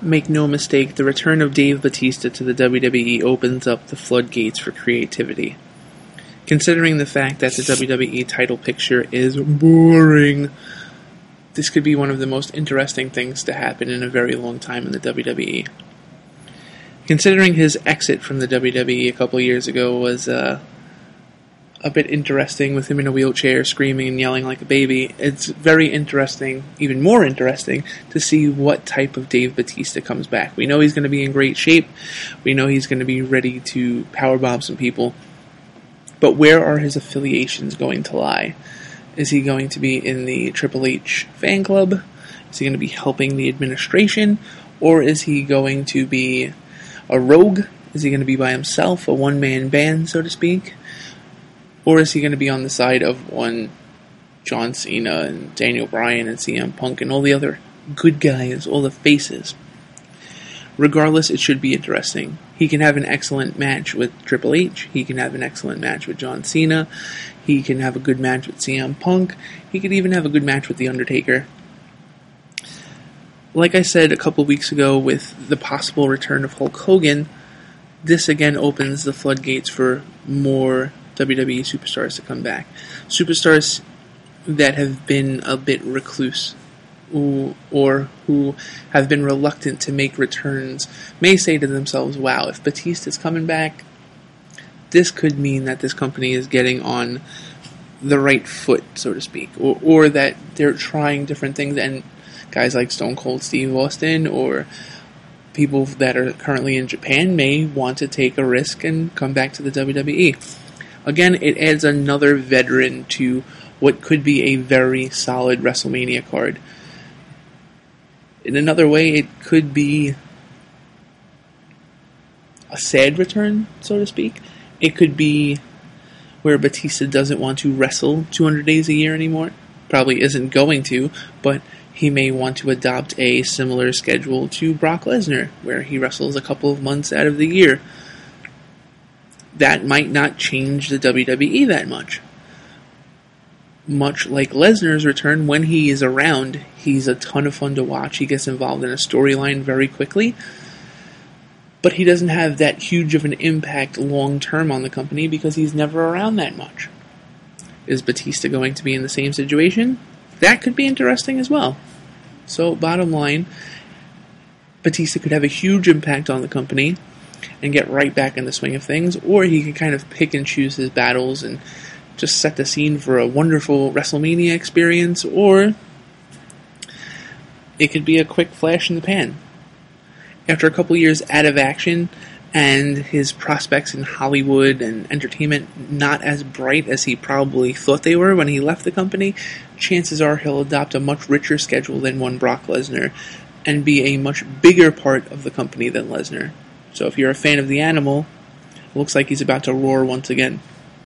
Make no mistake, the return of Dave Bautista to the WWE opens up the floodgates for creativity. Considering the fact that the WWE title picture is boring, this could be one of the most interesting things to happen in a very long time in the WWE. Considering his exit from the WWE a couple years ago was a bit interesting, with him in a wheelchair screaming and yelling like a baby, it's very interesting, even more interesting, to see what type of Dave Bautista comes back. We know he's going to be in great shape. We know he's going to be ready to powerbomb some people. But where are his affiliations going to lie? Is he going to be in the Triple H fan club? Is he going to be helping the administration? Or is he going to be a rogue? Is he going to be by himself, a one-man band, so to speak? Or is he going to be on the side of one John Cena and Daniel Bryan and CM Punk and all the other good guys, all the faces? Regardless, it should be interesting. He can have an excellent match with Triple H. He can have an excellent match with John Cena. He can have a good match with CM Punk. He could even have a good match with The Undertaker. Like I said a couple weeks ago with the possible return of Hulk Hogan, this again opens the floodgates for more WWE superstars to come back. Superstars that have been a bit recluse or who have been reluctant to make returns may say to themselves, wow, if Batista's coming back, this could mean that this company is getting on the right foot, so to speak, or that they're trying different things, and guys like Stone Cold Steve Austin or people that are currently in Japan may want to take a risk and come back to the WWE. Again, it adds another veteran to what could be a very solid WrestleMania card. In another way, it could be a sad return, so to speak. It could be where Batista doesn't want to wrestle 200 days a year anymore. Probably isn't going to, but he may want to adopt a similar schedule to Brock Lesnar, where he wrestles a couple of months out of the year. That might not change the WWE that much. Much like Lesnar's return, when he is around, he's a ton of fun to watch. He gets involved in a storyline very quickly, but he doesn't have that huge of an impact long-term on the company because he's never around that much. Is Batista going to be in the same situation? That could be interesting as well. So, bottom line, Batista could have a huge impact on the company and get right back in the swing of things, or he can kind of pick and choose his battles and just set the scene for a wonderful WrestleMania experience, or it could be a quick flash in the pan. After a couple years out of action, and his prospects in Hollywood and entertainment not as bright as he probably thought they were when he left the company, chances are he'll adopt a much richer schedule than one Brock Lesnar, and be a much bigger part of the company than Lesnar. So if you're a fan of the Animal, it looks like he's about to roar once again.